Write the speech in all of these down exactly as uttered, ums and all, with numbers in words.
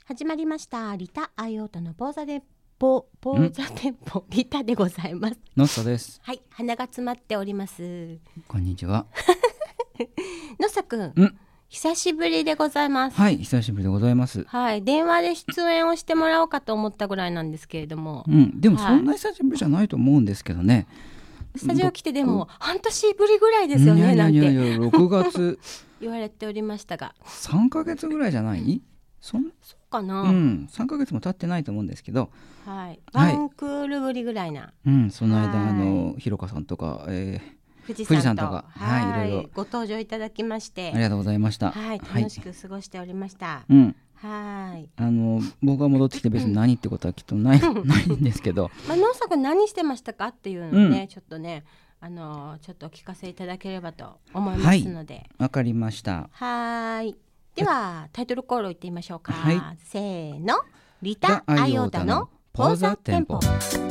始まりましたリタアイオータのポーザでポポーザテンポリタでございます。 のっさです。 はい、鼻が詰まっております。 こんにちは。 のっさくん、 ん久しぶりでございます。 はい、久しぶりでございます。 はい、電話で出演をしてもらおうかと思ったぐらいなんですけれども、 うん、でもそんな久しぶりじゃないと思うんですけどね。 スタジオ来てでも半年ぶりぐらいですよね。 いやいやいやいなんてやろくがつ言われておりましたがさんかげつぐらいじゃない？そんそうかな、 うん、さんかげつも経ってないと思うんですけど、 はい、ワンクールぶりぐらいな、 うん、その間はいあのひろかさんとか、えー、 富士富士山と山とか、 はいはい、いろいろご登場いただきましてありがとうございました。 はい、楽しく過ごしておりました。 はい、うん、 はい、 あの僕が戻ってきて別に何ってことはきっとないないんですけど、 まあ、のんさく何してましたかっていうのをね、 うん、 ちょっとねあのちょっとお聞かせいただければと思いますので、 わかりました。 はい、ではタイトルコールを言ってみましょうか。 はい、 せーの、リタアイオータのポーザテンポ。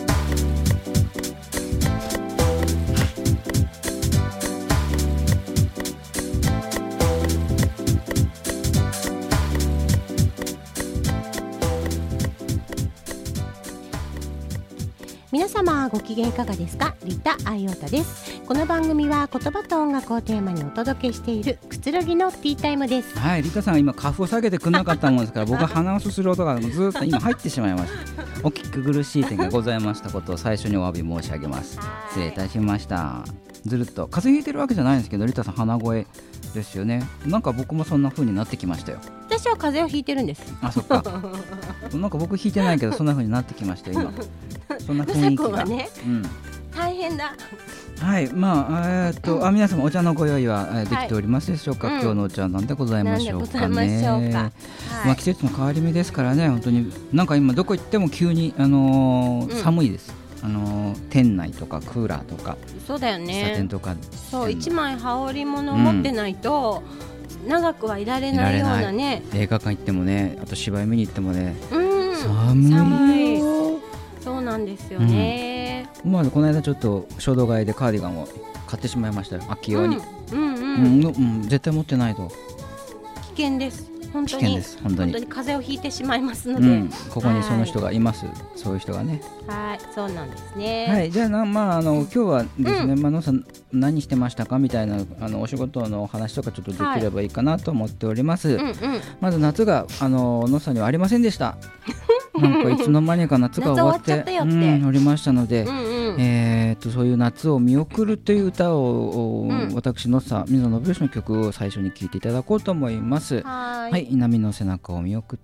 皆様ご機嫌いかがですか？リタアイオータです。この番組は言葉と音楽をテーマにお届けしているくつろぎのティータイムです。 はい、リタさんが今カフを下げてくれなかったもんですから僕は鼻をすする音がずっと今入ってしまいましたお聞き苦しい点がございましたことを最初にお詫び申し上げます。失礼いたしました。ずるっと風邪ひいてるわけじゃないんですけど、リタさん鼻声ですよね。なんか僕もそんな風になってきましたよ。 私は風邪をひいてるんです。 あ、そっかなんか僕ひいてないけどそんな風になってきましたよ今そんな雰囲気が、 はね、うん、大変だ。 はい、まあ、えーっと、うん、あ、皆様お茶のご用意は、えー、できておりますでしょうか、はい、今日のお茶なんでございましょうかね。 はい、 まあ、季節の変わり目ですからね、本当になんか今どこ行っても急に、あのーうん、寒いです。あのー、店内とかクーラーとかそうだよね、 喫茶店とかそう一枚羽織物を持ってないと、うん、長くはいられないようなね。 映画館行ってもね、あと芝居見に行ってもね、 うん、 寒い寒い。そうなんですよね、 うん、まあ、この間ちょっと衝動買いでカーディガンを買ってしまいましたよ、秋用に、 うんうんうんうんうん、絶対持ってないと危険です。本当に危険です。本当に本当に風邪をひいてしまいますので、うん、 ここにその人がいます。そういう人がね。 はい、そうなんですね。 はい、じゃあな、まあ、あの今日はですね、うん、まあ、のさん何してましたかみたいなあのお仕事のお話とかちょっとできればいいかなと思っております、はい、うんうん、まず夏があののさんにはありませんでしたなんかいつの間にか夏が終わってうん、 おりましたので、 うんうん、えー、とそういう夏を見送るという歌を、うん、私のさ水野信義の曲を最初に聴いていただこうと思います。 はい、 はい、波の背中を見送って。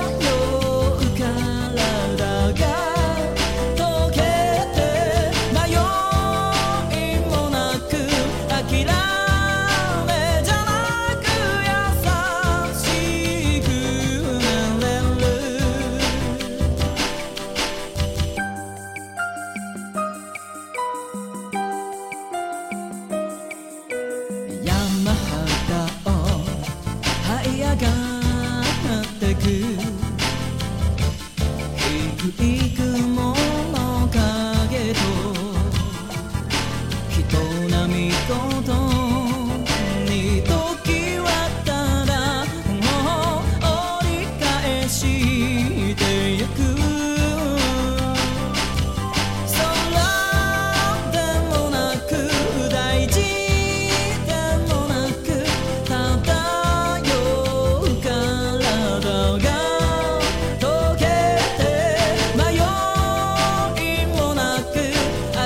迷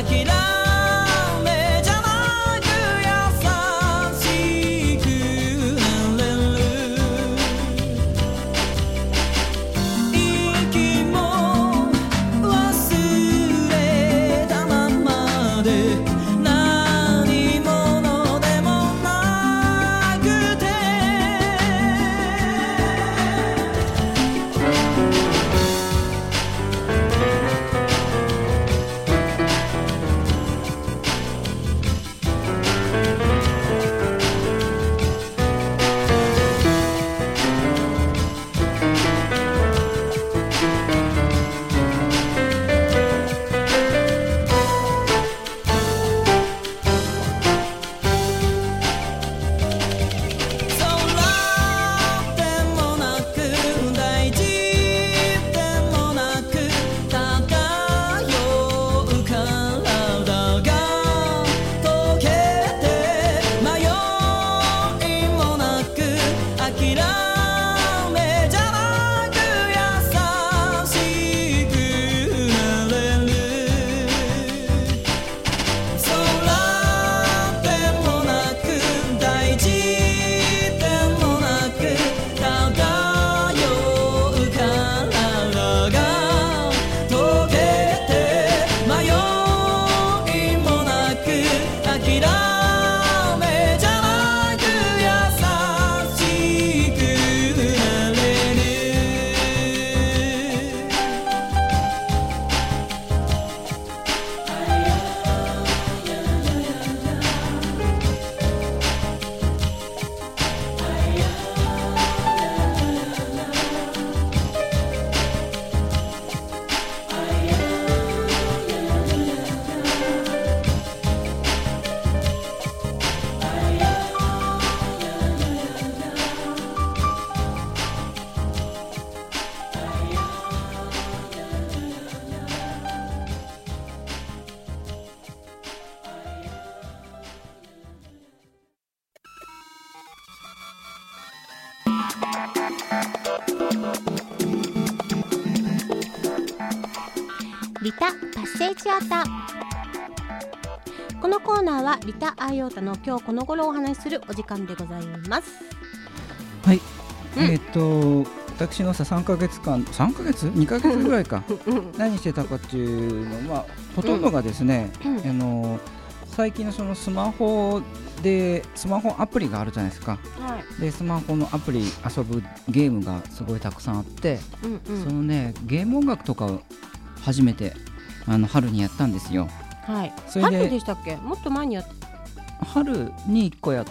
リタパッセージアータ。このコーナーはリタアイオータの今日この頃お話しするお時間でございます。 はい、 うん、 えっ、ー、と私のささんかげつかんさんかげつにかげつぐらいか何してたかっていうのはほとんどがですね、うんうん、あの最近のそのスマホでスマホアプリがあるじゃないですか、はい、でスマホのアプリ遊ぶゲームがすごいたくさんあって、うんうん、そのねゲーム音楽とかを初めてあの春にやったんですよ。 はい、それで春でしたっけ？もっと前にやっ春にいっこやって、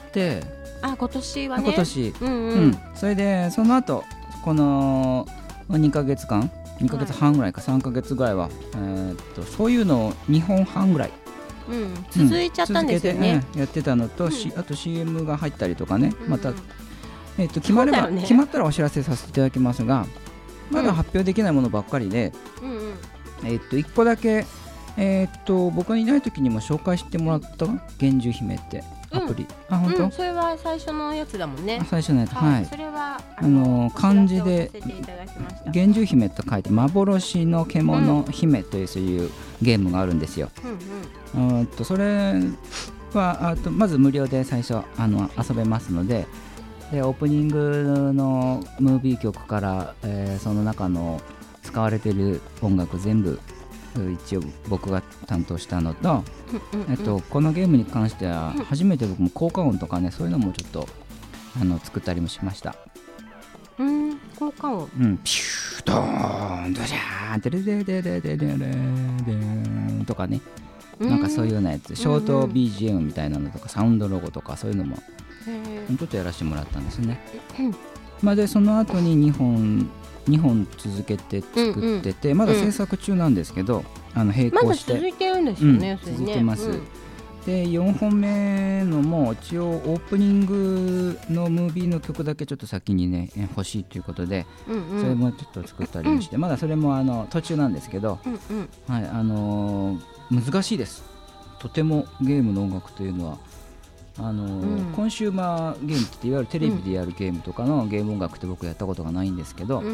あ今年はね今年、 うんうんうん、それでその後このにかげつかんにかげつはんぐらいか、はい、さんかげつぐらいは、えー、っとそういうのをにほんはんぐらい、 うん、続いちゃったんですよね、 うん、続けて、うん、やってたのと、うん、あと シーエム が入ったりとかね、うん、また、えー、っと決まれば、ね、決まったらお知らせさせていただきますが、まだ発表できないものばっかりで、うんうん、えー、っといっこだけ、えー、っと僕がいない時にも紹介してもらった源氏姫ってアプリ、うん、あ本当、 うん、それは最初のやつだもんね。 最初のやつ、はい、はい、 それはあの漢字で源氏姫と書いて幻の獣姫というそういうゲームがあるんですよ、うんうん、とそれはあとまず無料で最初あの遊べますので、でオープニングのムービー曲から、えー、その中の使われている音楽全部一応僕が担当したのと、うんうんうん、えっと、このゲームに関しては初めて僕も効果音とかね、そういうのもちょっとあの作ったりもしました。 うん、効果音、 うん、ピュードーンドジャーンテレデデデデデデデンとかね、なんかそういうようなやつ、ショート ビージーエム みたいなのとか、サウンドロゴとかそういうのもちょっとやらせてもらったんですね。まあでその後ににほんにほん続けて作ってて、うんうん、まだ制作中なんですけど、うん、あの並行してまだ続いてるんですよね、 うん、続いてます、うん、でよんほんめのも一応オープニングのムービーの曲だけちょっと先にね欲しいということで、うんうん、それもちょっと作ったりもして、うん、まだそれもあの途中なんですけど、うんうん、はい、あのー、難しいです。とてもゲームの音楽というのはあのーうん、コンシューマーゲームっていわゆるテレビでやるゲームとかのゲーム音楽って僕やったことがないんですけど、うんうん、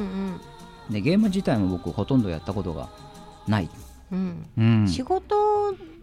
でゲーム自体も僕ほとんどやったことがない、 うんうん、仕事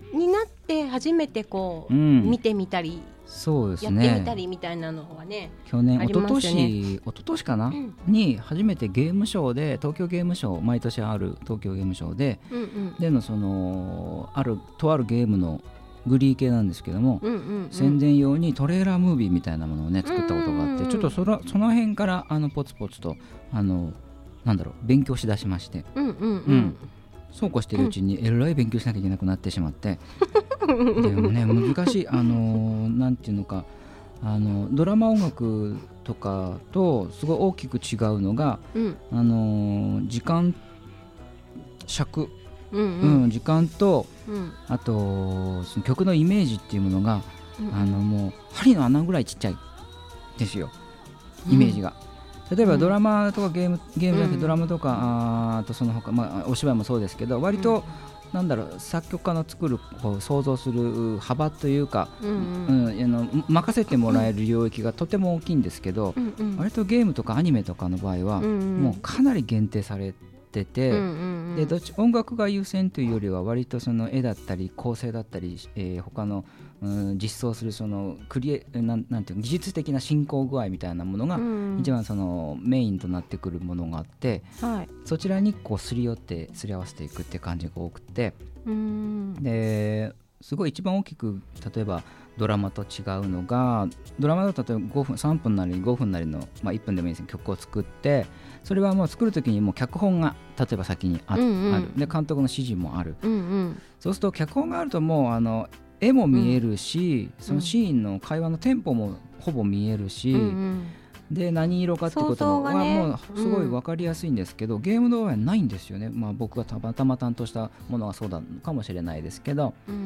になって初めてこう、 うん、 見てみたりそうですね、 やってみたりみたいなのはね、 去年、 ありますよね。 一昨年一昨年かな、うん、に初めてゲームショーで、東京ゲームショー、毎年ある東京ゲームショーで、うんうん、でのそのあるとあるゲームのグリー系なんですけども、うんうんうん、宣伝用にトレーラームービーみたいなものをね作ったことがあって、うんうんうん、ちょっとその、その辺からあのポツポツとあのなんだろう勉強しだしまして、うんうんうんうん、そうこうしてるうちにえらい勉強しなきゃいけなくなってしまって、うん、でもね難しい、あのなんていうのか、あのドラマ音楽とかとすごい大きく違うのが、うん、あの時間尺、うんうんうん、時間と、うん、あとその曲のイメージっていうものが、うんうん、あのもう針の穴ぐらいちっちゃいですよ、イメージが、うん、例えばドラマとかゲーム、ゲームじゃなくてドラマとか、うん、あとその他、まあ、お芝居もそうですけど、割と、うん、なんだろう、作曲家の作るこう想像する幅というか、うんうんうん、あの任せてもらえる領域がとても大きいんですけど、うんうん、割とゲームとかアニメとかの場合は、うんうん、もうかなり限定されてて、うんうんうん、でどっち音楽が優先というよりは割とその絵だったり構成だったり、えー、他の、うん、実装するそのクリエなんなんていう技術的な進行具合みたいなものが一番そのメインとなってくるものがあって、はい、そちらにこうすり寄ってすり合わせていくって感じが多くて、うんですごい一番大きく例えばドラマと違うのが、ドラマだと例えばごふんさんぷんなりごふんなりの、まあ、いっぷんでもいいですね、曲を作って、それはもう作る時にもう脚本が例えば先に あ,、うんうん、あるで監督の指示もある、うんうん、そうすると脚本があるともうあの絵も見えるし、うん、そのシーンの会話のテンポもほぼ見えるし、うんうん、で何色かってことはもうすごい分かりやすいんですけど、うん、ゲームの場合はないんですよね、まあ、僕がたまたま担当したものはそうだのかもしれないですけど、うん、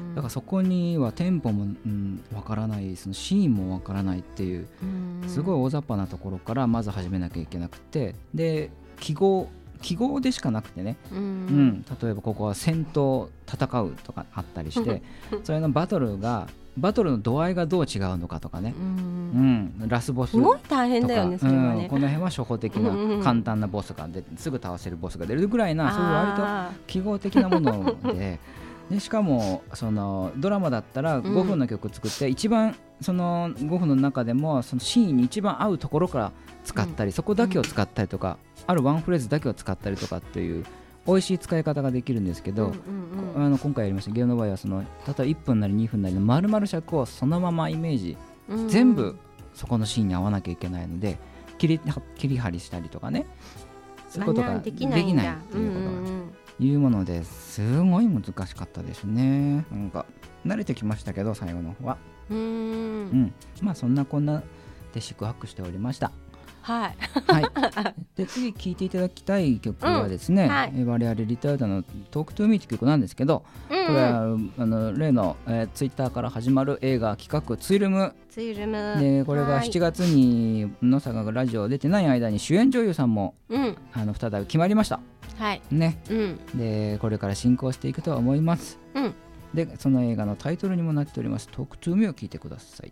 だからそこにはテンポも、うん、分からない、そのシーンも分からないっていう、うん、すごい大雑把なところからまず始めなきゃいけなくて、で記号記号でしかなくてね、うんうん、例えばここは戦闘戦うとかあったりしてそれのバトルがバトルの度合いがどう違うのかとかね、うんうん、ラスボスとかすごい大変だよね、それはね、うん、この辺は初歩的な簡単なボスが出てすぐ倒せるボスが出るぐらいな、そういう割と記号的なものででしかもそのドラマだったらごふんの曲作って、うん、一番そのごふんの中でもそのシーンに一番合うところから使ったり、うん、そこだけを使ったりとか、うん、あるワンフレーズだけを使ったりとかっていう美味しい使い方ができるんですけど、うんうんうん、あの今回やりましたゲームの場合はその例えばいっぷんなりにふんなりの丸々尺をそのままイメージ、うん、全部そこのシーンに合わなきゃいけないので切り、切り張りしたりとかね、そういうことができないっていうことがいうものですごい難しかったですね。なんか慣れてきましたけど最後の方はうーん、うん、まあそんなこんなで宿泊しておりました。はい、はい、で次聴いていただきたい曲はですね、うんはい、我々リタイアダのトークトゥーミーって曲なんですけど、うんうん、これはあの例の、えー、ツイッターから始まる映画企画ツイルムツイルムで、これがしちがつに野坂がラジオ出てない間に主演女優さんも、うん、あの再び決まりました、はいねうん、でこれから進行していくとは思います、うん、でその映画のタイトルにもなっておりますトークトゥーミーを聴いてください。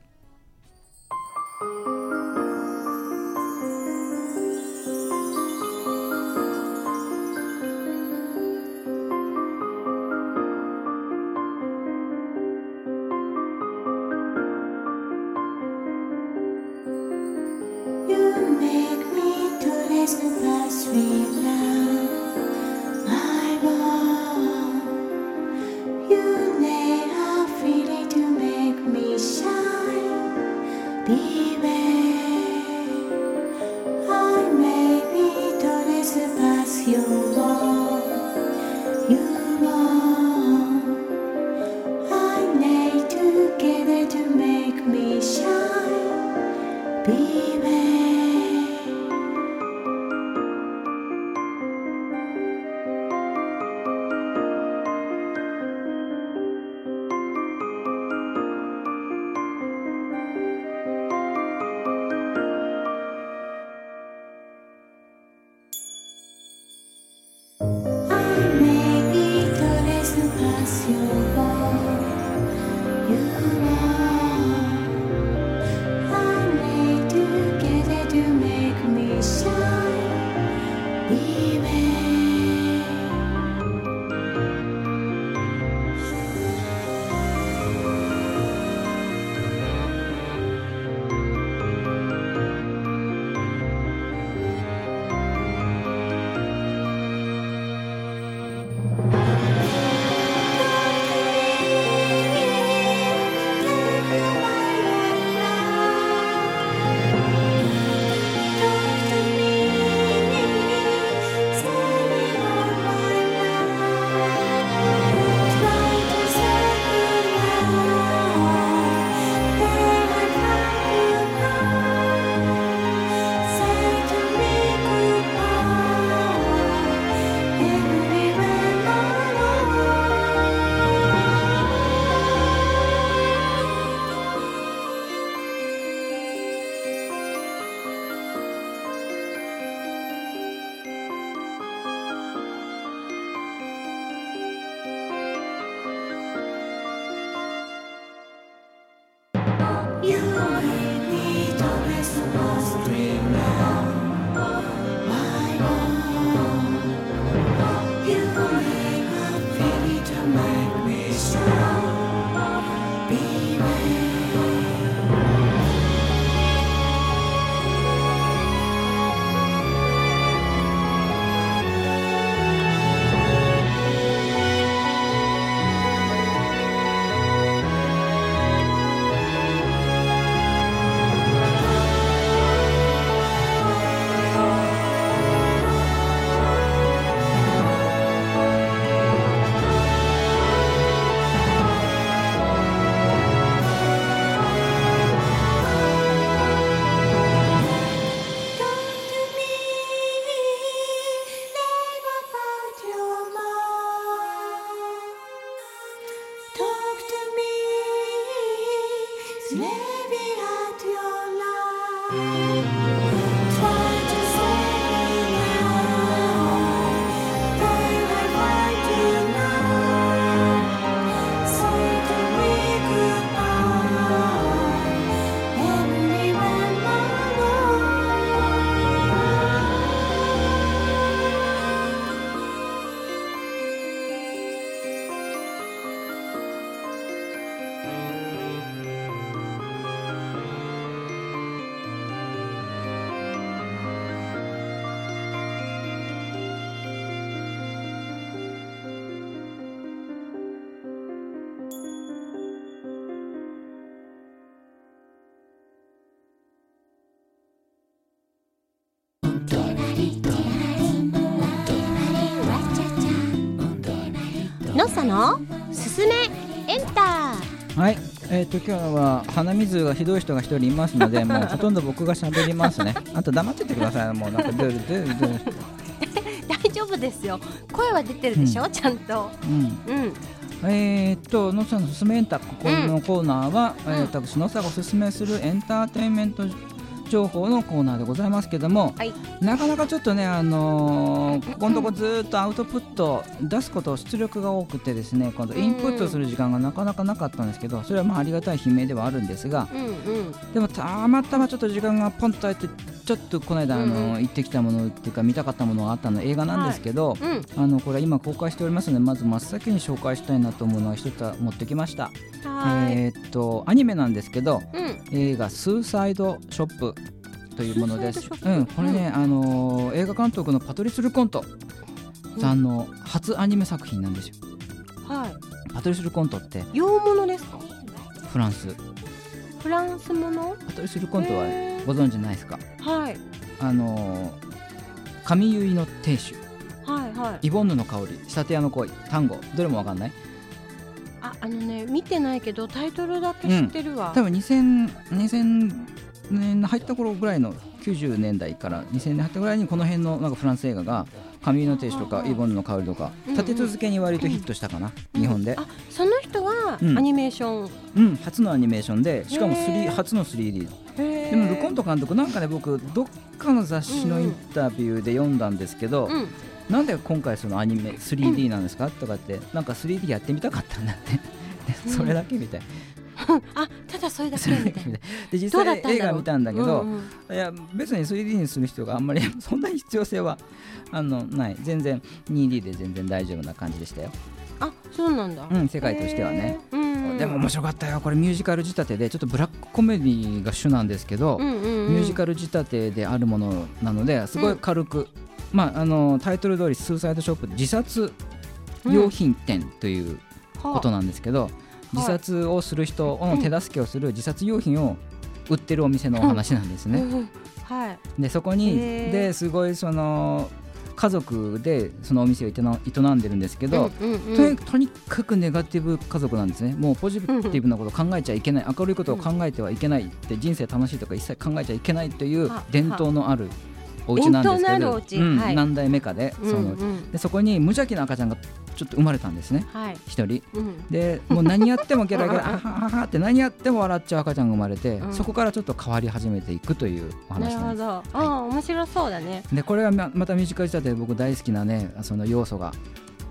のっさのすすめエンター。はい、えー、と今日は鼻水がひどい人が一人いますのでもうほとんど僕が喋りますね。あと黙っててください。もうなんかドゥルドゥルドゥル大丈夫ですよ。声は出てるでしょ、うん、ちゃんと、うんうん、 えー、っとのっさのすすめエンタ、ここのコーナーは、うん、えー、私のっさがおすすめするエンターテインメント情報のコーナーでございますけども、はい、なかなかちょっとね、あのー、ここのとこずっとアウトプット出すこと出力が多くてですね、今度インプットする時間がなかなかなかったんですけど、それはまあありがたい悲鳴ではあるんですが、うんうん、でもたまたまちょっと時間がポンと空いて、ちょっとこの間あの、うんうん、行ってきたものっていうか見たかったものがあったの映画なんですけど、はい、うん、あのこれは今公開しておりますので、まず真っ先に紹介したいなと思うのは一つ持ってきました。えー、っとアニメなんですけど、うん、映画スーサイドショップというものです。うん、これね、うん、あのー、映画監督のパトリス・ルコントさんの初アニメ作品なんですよ。はい。パトリス・ルコントって洋物ですか？ フランス。 フランスもの？ パトリス・ルコントはご存知ないですか？はい。あのー、神結の亭主、はいはい、イボンヌの香り、仕立て屋の恋、単語、どれもわかんない？ あ、あのね、見てないけどタイトルだけ知ってるわ。うん、 多分にせんねん入った頃ぐらいのきゅうじゅうねんだいからにせんねん入ったぐらいにこの辺のなんかフランス映画が神の亭主とかイボンヌの香りとか立て続けに割とヒットしたかな、うん、日本で。 あ、その人はアニメーション、 うん、うん、初のアニメーションで、しかもスリー初の スリーディー でもルコント監督なんかね、僕どっかの雑誌のインタビューで読んだんですけど、うんうん、なんで今回そのアニメ スリーディー なんですかとかって、なんか スリーディー やってみたかったんだってそれだけみたい。 あ、ただそれだけみたいな。 で実際映画見たんだけど、うんうん、いや別に スリーディー にする人があんまりそんなに必要性はあのない。全然 ツーディー で全然大丈夫な感じでしたよ。 あ、そうなんだ。 うん、世界としてはね、うんうん、でも面白かったよ。これミュージカル仕立てでちょっとブラックコメディが主なんですけど、うんうんうん、ミュージカル仕立てであるものなのですごい軽く、うん、まあ、あのタイトル通りスーサイドショップで自殺用品店ということなんですけど、うん、自殺をする人の手助けをする自殺用品を売ってるお店のお話なんですね。うんうん、はい、でそこにですごいその家族でそのお店を営んでるんですけど、うんうんうん、と, とにかくネガティブ家族なんですね。もうポジティブなことを考えちゃいけない、明るいことを考えてはいけないって、人生楽しいとか一切考えちゃいけないという伝統のあるお家なんですけど、うん、はい、何代目かで そ, の、うんうん、でそこに無邪気な赤ちゃんがちょっと生まれたんですね、はい、一人、うん、でもう何やってもゲラゲラあはははって何やっても笑っちゃう赤ちゃんが生まれて、うん、そこからちょっと変わり始めていくというお話なんです。 なるほど、はい、あ、面白そうだね。 でこれはまたミュージカル仕立てで僕大好きなね、その要素が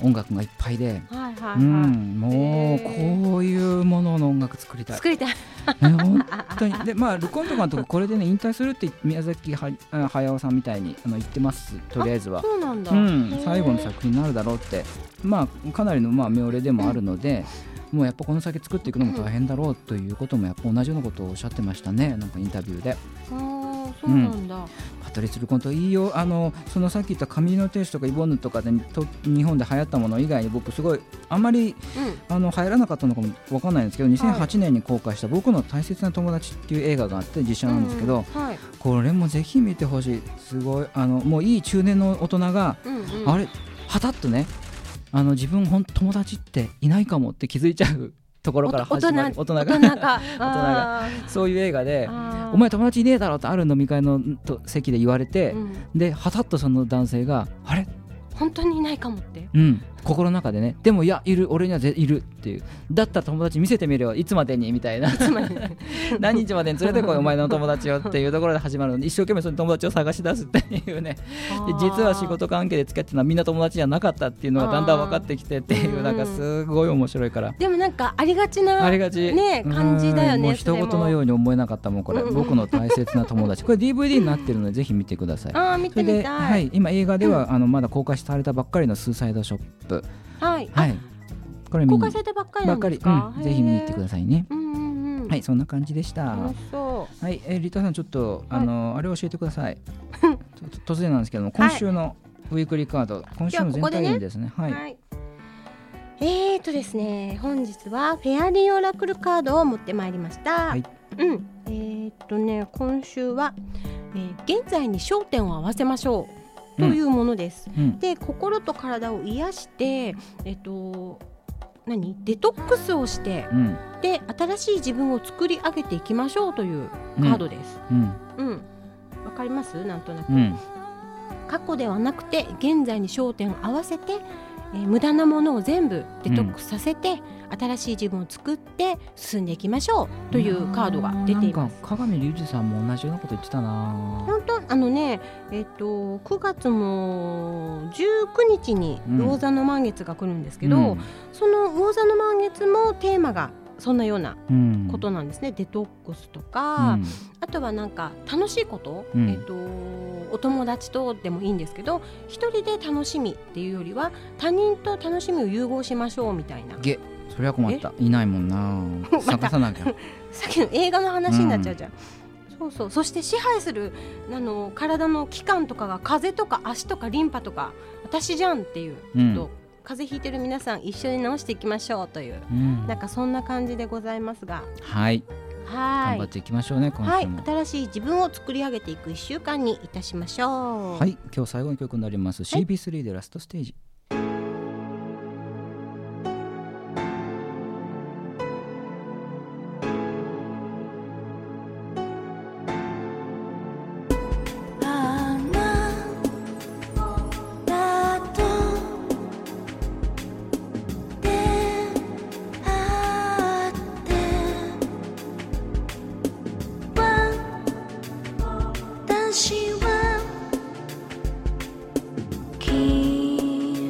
音楽がいっぱいで、 はいはいはい、 うん、もうこういうものの音楽作りたい作りたいね、本当にで、まあ、ルコント監督これでね引退するって宮崎は駿さんみたいにあの言ってます。とりあえずはそうなんだ、 うん、最後の作品になるだろうって、まあ、かなりのまあ妙齢でもあるので、うん、もうやっぱこの先作っていくのも大変だろうということもやっぱ同じようなことをおっしゃってましたね、なんかインタビューで。 あ、そうなんだ、うん、 パトリス・ルコントいいよ。あのそのさっき言ったカミーノ・テーシとかイボンヌとかでと日本で流行ったもの以外に僕すごいあんまり、うん、あの流行らなかったのかも分かんないんですけどにせんはちねんに公開した僕の大切な友達っていう映画があって実写なんですけど、うんはい、これもぜひ見てほしい。すごいあのもういい中年の大人が、うんうん、あれはたっとねあの自分ほん友達っていないかもって気づいちゃうところから始まる大人が大人が大人がそういう映画でお前友達いねえだろってある飲み会の席で言われて、うん、ではたっとその男性があれ本当にいないかもって、 うん、心の中でねでもいやいる俺にはぜいるっていうだったら友達見せてみるよいつまでにみたいないつまで何日までに連れてこいお前の友達よっていうところで始まるので一生懸命その友達を探し出すっていうねで実は仕事関係で付き合ってるのはみんな友達じゃなかったっていうのがだんだん分かってきてっていうなんかすごい面白いからでもなんかありがちな、 ありがち、 ね、感じだよね。 もう人事のように思えなかったもんこれ、うん、僕の大切な友達これ ディーブイディー になってるのでぜひ見てください。 あ見てみたい。 それで、はい、今映画では、うん、あのまだ公開されたばっかりのスーサイドショップ、 はいはい、これ公開されたばっかりなんですか、 うん、ぜひ見に行ってくださいね、 うんうんうん、 はいそんな感じでした。 そう、 はいえー、リタさんちょっとあの、はい、あれ教えてください突然なんですけども今週のウィークリーカード、はい、今週の全体にですね、はいはい、 えーとですね本日はフェアリーオラクルカードを持ってまいりました、はい、うんえーとね今週は、えー、現在に焦点を合わせましょうというものです、うん、で心と体を癒して、えっと、何デトックスをして、うん、で新しい自分を作り上げていきましょうというカードです、うんうん、わかりますなんとなく、うん、過去ではなくて現在に焦点を合わせて、えー、無駄なものを全部デトックスさせて、うん、新しい自分を作って進んでいきましょうというカードが出ています。 鏡隆二さんも同じようなこと言ってたな。 本当あのね、えー、とくがつもじゅうくにちに魚座の満月が来るんですけど、うん、その魚座の満月もテーマがそんなようなことなんですね、うん、デトックスとか、うん、あとはなんか楽しいこと、うんえー、とお友達とでもいいんですけど一人で楽しみっていうよりは他人と楽しみを融合しましょうみたいな。 げそれは困ったいないもんな探さなきゃさっきの映画の話になっちゃうじゃん、うんそうそうそして支配するあの体の器官とかが風とか足とかリンパとか私じゃんっていう、うん、ちょっと風邪ひいてる皆さん一緒に治していきましょうという、うん、なんかそんな感じでございますがはいはい頑張っていきましょうね今週も、 はい、新しい自分を作り上げていくいっしゅうかんにいたしましょう。 はい今日最後の曲になります、はい、シービースリー でラストステージ。 私は君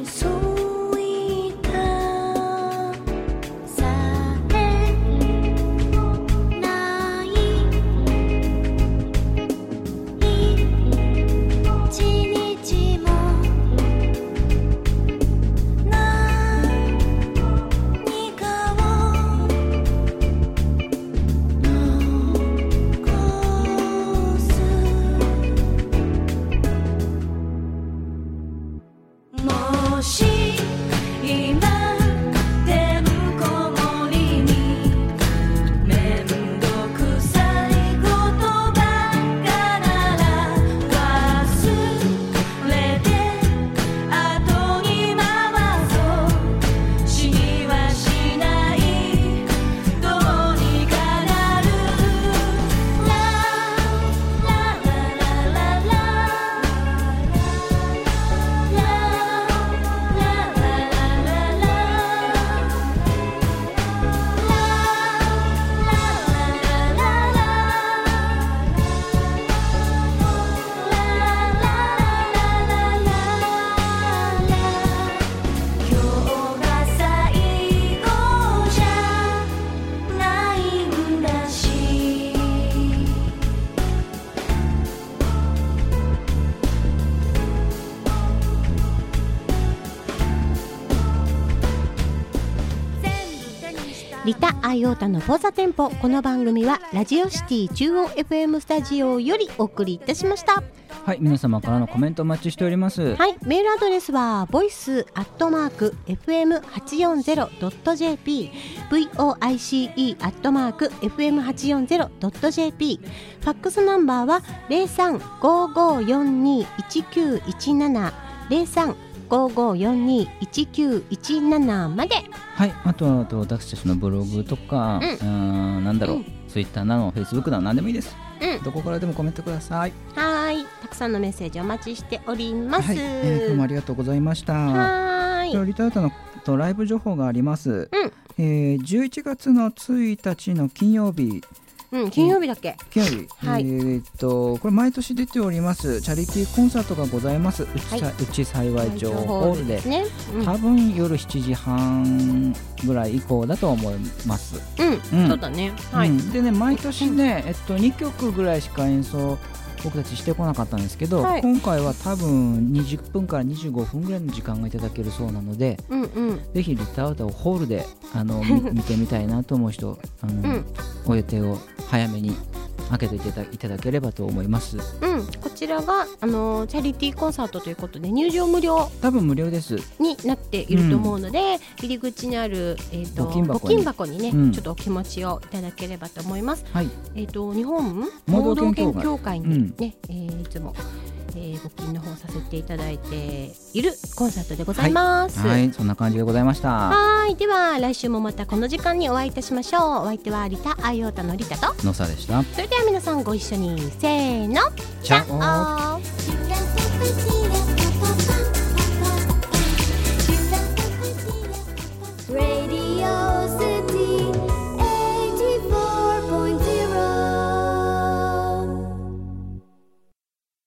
リタ・アイオータのフォーサテンポ。この番組はラジオシティ中央 エフエム スタジオよりお送りいたしました。 はい、皆様からのコメントお待ちしております。 はい、メールアドレスはボイスアットマーク エフエムはちよんぜろドットジェーピー ブイオーアイシーイー アットマーク エフエムはちよんぜろドットジェーピー。 ファックスナンバーはゼロさん ごーごーよんにーいちきゅういちなな ゼロさん ごーごーよんにーいちきゅういちななまで。 はい、あと、あと私たちのブログとか、うん、あなんだろう、うん、ツイッターなどフェイスブックなど何でもいいです、うん、どこからでもコメントください。 はい、たくさんのメッセージお待ちしております。はい、 えー、今日もありがとうございました。 はい、 リタートのとライブ情報があります、 うんえー、じゅういちがつのついたちの金曜日、 うん、金曜日だっけ、 金曜日、はい、えー、っとこれ毎年出ておりますチャリティーコンサートがございます。うち、はい、うち幸い町ホールで、ね、うん、多分夜しちじはんぐらい以降だと思います。 うん、うん、そうだね、はい、うん、 でね、毎年ね、えっと、にきょくぐらいしか演奏僕たちしてこなかったんですけど、はい、今回は多分にじゅっぷんからにじゅうごふんぐらいの時間がいただけるそうなので、 うんうん、ぜひリター歌をホールであの見てみたいなと思う人、あの、うん、お予定を早めに開けていただ、いただければと思います。 うん、こちらがあのチャリティーコンサートということで入場無料、 多分無料ですになっていると思うので、うん、入り口にある、えーと、募金箱に、募金箱にね、うん、ちょっとお気持ちをいただければと思います。 はい、 えーと、日本盲導犬協会にね、うん、えー、いつも、えー、募金の方させていただいているコンサートでございます。 はい、はい、そんな感じでございました。 はい、では来週もまたこの時間にお会いいたしましょう。お相手はリタ・アイオータのリタとノサでした。 それでは皆さんご一緒にせーの、 チャオ。